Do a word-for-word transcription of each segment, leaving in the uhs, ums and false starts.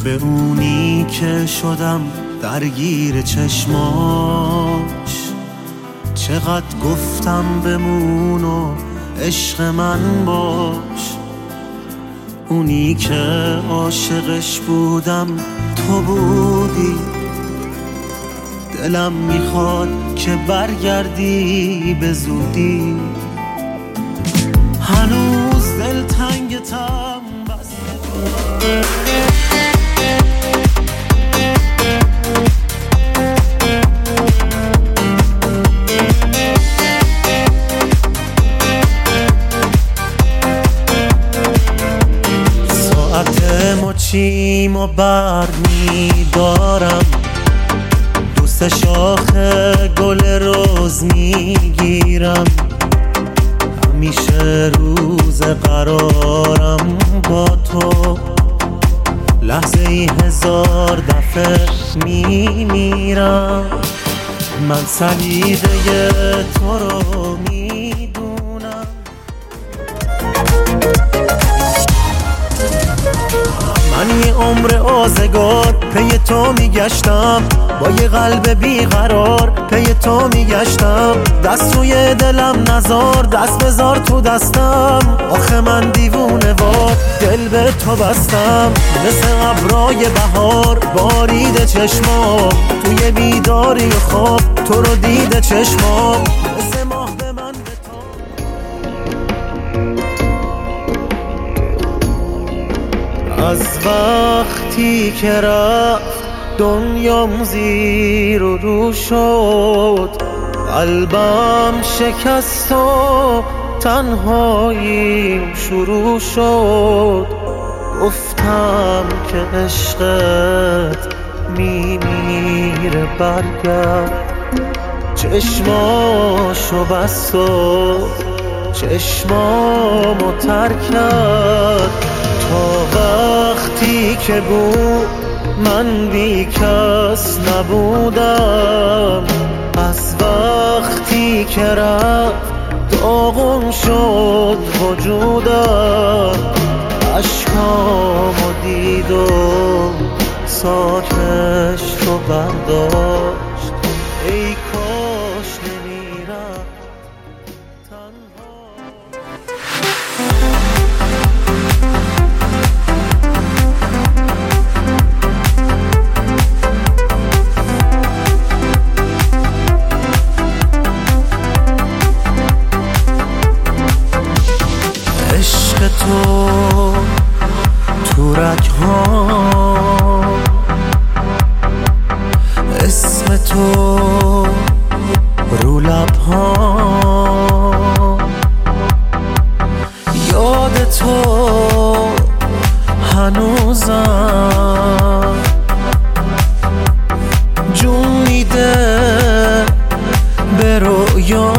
به اونی که شدم درگیر چشماش، چقدر گفتم بمون و عشق من باش. اونی که عاشقش بودم تو بودی، دلم میخواد که برگردی به زودی. هنوز دل تنگتم بسته مچیم و بر میدارم، دوست شاخ گل روز میگیرم. همیشه روز قرارم با تو، لحظه ای هزار دفعه میمیرم. من سلیقه تو رو میدونم، من یه عمر آزگار پی تو میگشتم، با یه قلب بیقرار پی تو میگشتم. دست روی دلم نزار، دست بذار تو دستم. آخه من دیوونه وار دل به تو بستم، مثل ابرای بهار بارید چشمام. توی بیداری و خواب تو رو دیده چشمام، مثل ماه به من به تو. از وقتی که رفت دنیام زیر و رو شد، قلبم شکست و تنهاییم شروع شد. گفتم که عشقت میمیره برگرد، چشماشو بست و چشمامو تر کرد. تا وقتی که بود من بی کس نبودم، از وقتی که رفت داغون شد وجودم. اشکامو دید و ساکش تو برداشت، ای کاش نمیرفت تنها. تو تو رگ‌ها، اسم تو رو لب‌ها، یاد تو هنوزم جون میده به رویا.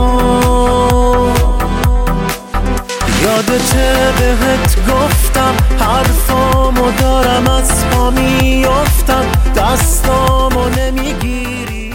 یادته بهت گفتم حرفامو دارم از پا میافتم، دستامو نمیگیری.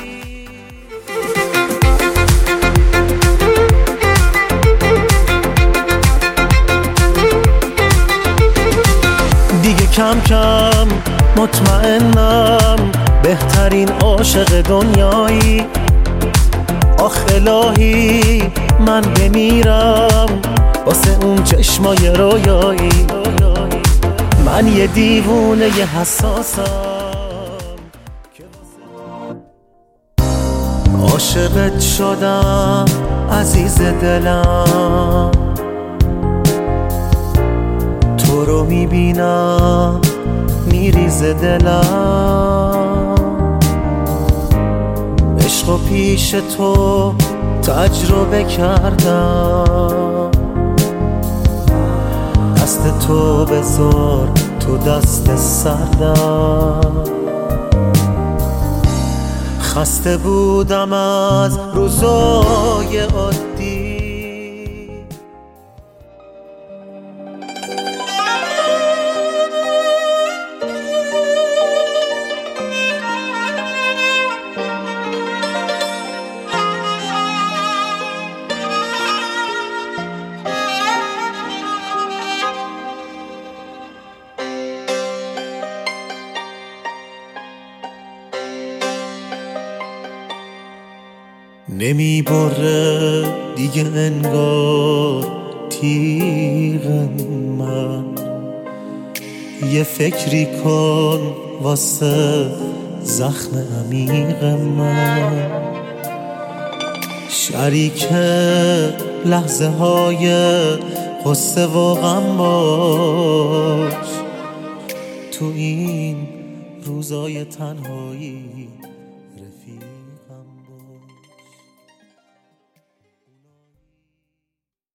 دیگه کم کم مطمئنم بهترین عاشق دنیایی. آخ الهی من بمیرم واسه اون چشمای رویایی. من یه دیوونه یه حساسم که عاشقت شدم عزیز دلم. تو رو میبینم میریزه دلم، عشق و پیش تو تجربه کردم. دست تو بذار تو دست سردم، خسته بودم از روزای عادی. نمی بره دیگه انگار تیغ من. یه فکری کن واسه زخم عمیق من، شریک لحظه های غصه و غم باش تو این روزای تنهایی.